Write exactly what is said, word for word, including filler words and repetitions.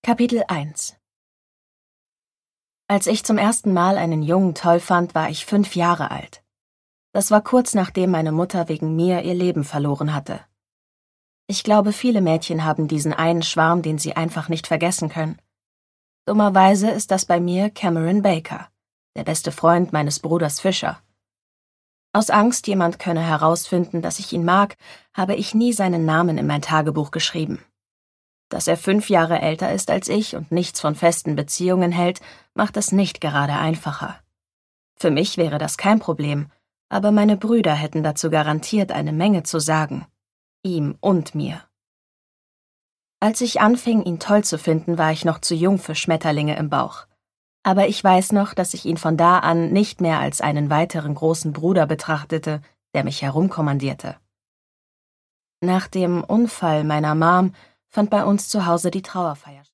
Kapitel eins. Als ich zum ersten Mal einen Jungen toll fand, war ich fünf Jahre alt. Das war kurz nachdem meine Mutter wegen mir ihr Leben verloren hatte. Ich glaube, viele Mädchen haben diesen einen Schwarm, den sie einfach nicht vergessen können. Dummerweise ist das bei mir Cameron Baker, der beste Freund meines Bruders Fisher. Aus Angst, jemand könne herausfinden, dass ich ihn mag, habe ich nie seinen Namen in mein Tagebuch geschrieben. Dass er fünf Jahre älter ist als ich und nichts von festen Beziehungen hält, macht es nicht gerade einfacher. Für mich wäre das kein Problem, aber meine Brüder hätten dazu garantiert eine Menge zu sagen. Ihm und mir. Als ich anfing, ihn toll zu finden, war ich noch zu jung für Schmetterlinge im Bauch. Aber ich weiß noch, dass ich ihn von da an nicht mehr als einen weiteren großen Bruder betrachtete, der mich herumkommandierte. Nach dem Unfall meiner Mom fand bei uns zu Hause die Trauerfeier statt.